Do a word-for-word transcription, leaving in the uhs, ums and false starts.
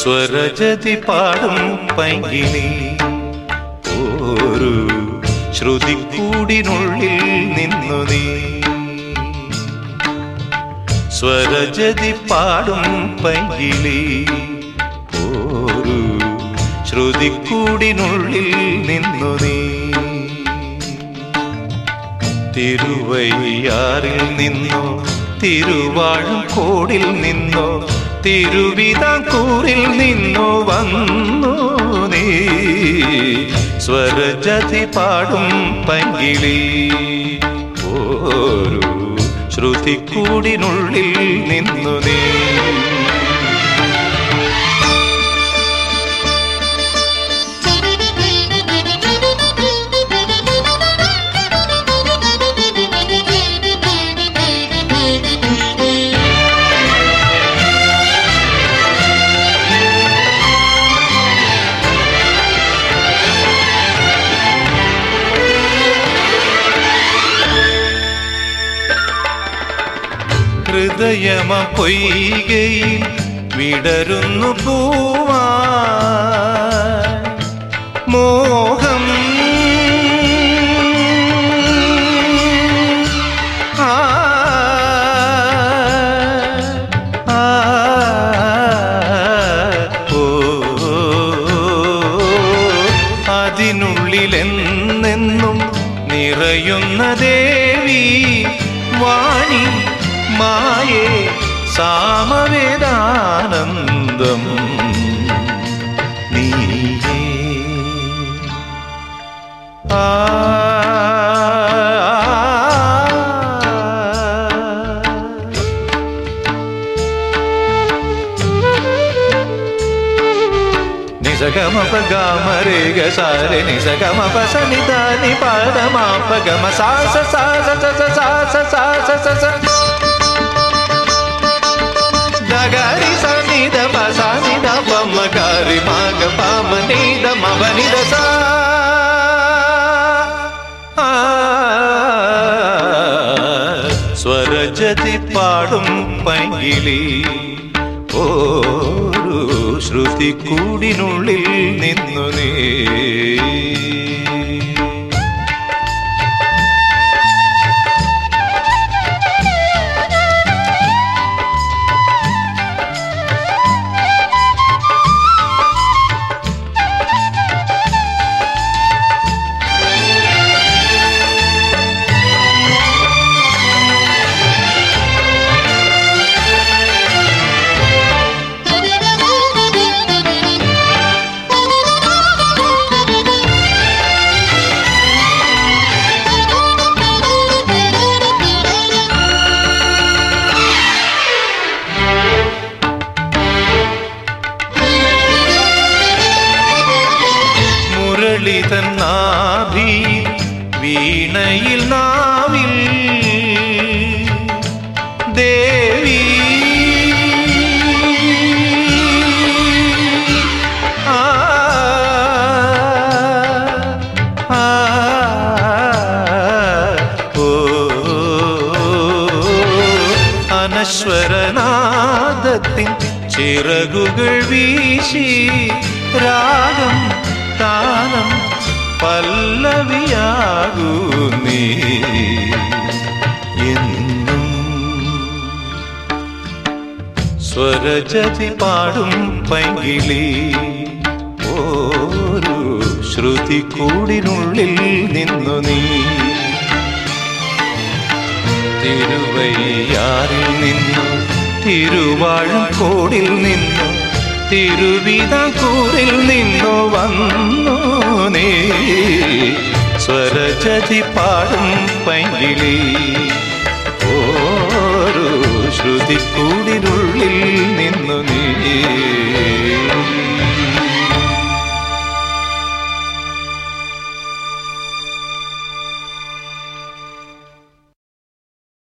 സ്വരജതി പാടും പൈങ്കിളി ഒരു ശ്രുതിക്കൂടിനുള്ളിൽ നിന്നു നീ. സ്വരജതി പാടും പൈങ്കിളി ഒരു ശ്രുതിക്കൂടിനുള്ളിൽ നിന്നു നീ. തിരുവയ്യാറിൽ നിന്നോ തിരുവാഴക്കോടിൽ നിന്നോ തിരുവിതാംകൂറിൽ നിന്നോ വന്നു നീ. സ്വരജതി പാടും പൈങ്കിളി ഒരു ശ്രുതിക്കൂടിനുള്ളിൽ നിന്നു നീ. ഹൃദയമ പൊയ്കയിൽ വിടരുന്നു പൂവാ മോഹം. ആ ഓ അതിനുള്ളിലെന്നെന്നും നിറയുന്ന ദേവി വാണി മായേ സാമവേദാനന്ദം നീയേ. ആ నిజగమ పగమ రేగ సారే నిజగమ పస నిదాని పదమ పగమ సాస సాస సస సాస సాస సస దగరి సనిద పసనిద పమ గరి మగ పమ నిద మవ నిద సా. സ്വരജതി പാടും പൈങ്കിളി ഒരു ശ്രുതിക്കൂടിനുള്ളിൽ നിന്നു നീ. നാഭി വീണയിൽ നാവിൽ ദേവി ആ ആ ഓ അനശ്വരനാദത്തിൻ ചിറകുകൾ വീശി രാഗം താനം പല്ലവിയാകൂ നീ എന്നും. സ്വരജതി പാടും പൈങ്കിളി ഒരു ശ്രുതിക്കൂടിനുള്ളിൽ നിന്നു നീ. തിരുവയ്യാറിൽ നിന്നു തിരുവാഴക്കോടിൽ നിന്നു തിരുവിതാംകൂറിൽ നിന്നു വന്നു നീ. സ്വരജതി പാടും പൈങ്കിളി ഓരോ ശ്രുതിക്കൂടിനുള്ളിൽ നിന്നു നീ.